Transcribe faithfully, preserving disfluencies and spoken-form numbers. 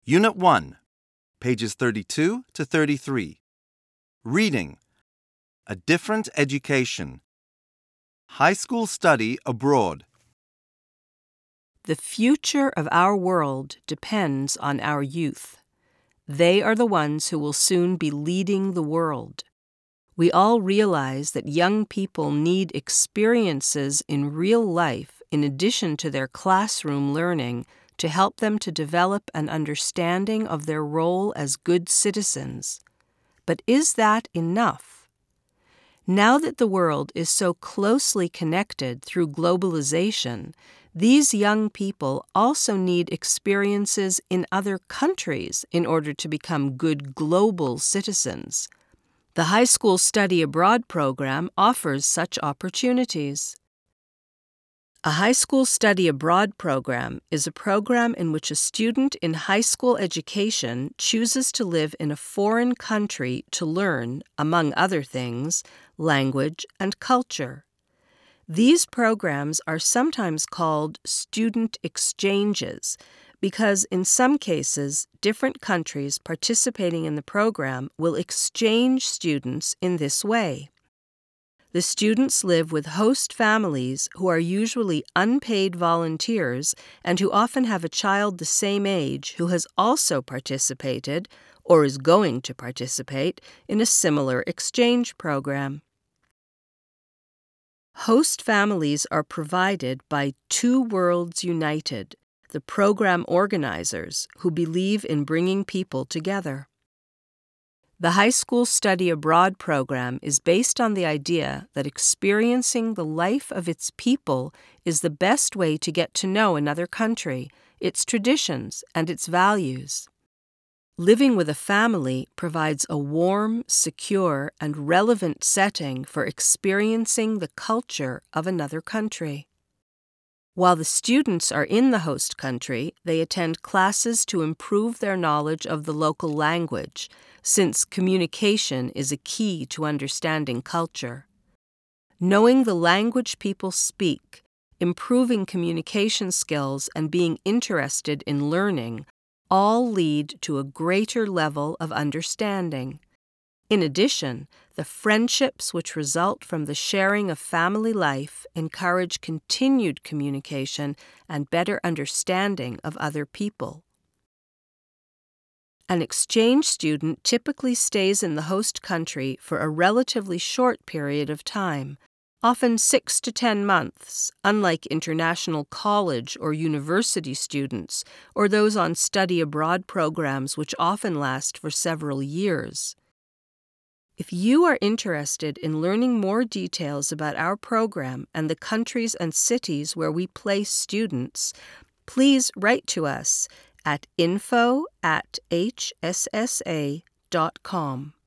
Unit one, pages thirty-two to thirty-three. Reading. A different education. High school study abroad. The future of our world depends on our youth. They are the ones who will soon be leading the world. We all realize that young people need experiences in real life in addition to their classroom learning to help them to develop an understanding of their role as good citizens. But is that enough? Now that the world is so closely connected through globalization, these young people also need experiences in other countries in order to become good global citizens. The High School Study Abroad program offers such opportunities. A high school study abroad program is a program in which a student in high school education chooses to live in a foreign country to learn, among other things, language and culture. These programs are sometimes called student exchanges because in some cases, different countries participating in the program will exchange students in this way. The students live with host families who are usually unpaid volunteers and who often have a child the same age who has also participated or is going to participate in a similar exchange program. Host families are provided by Two Worlds United, the program organizers who believe in bringing people together. The High School Study Abroad program is based on the idea that experiencing the life of its people is the best way to get to know another country, its traditions, and its values. Living with a family provides a warm, secure, and relevant setting for experiencing the culture of another country. While the students are in the host country, they attend classes to improve their knowledge of the local language, since communication is a key to understanding culture. Knowing the language people speak, improving communication skills, and being interested in learning all lead to a greater level of understanding. In addition, the friendships which result from the sharing of family life encourage continued communication and better understanding of other people. An exchange student typically stays in the host country for a relatively short period of time, often six to ten months, unlike international college or university students or those on study abroad programs which often last for several years. If you are interested in learning more details about our program and the countries and cities where we place students, please write to us at info at h s s a dot com.